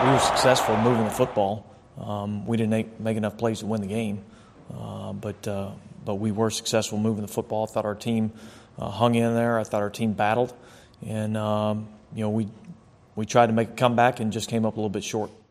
we were successful moving the football. We didn't make enough plays to win the game, but we were successful moving the football. I thought our team hung in there. I thought our team battled, and we tried to make a comeback and just came up a little bit short.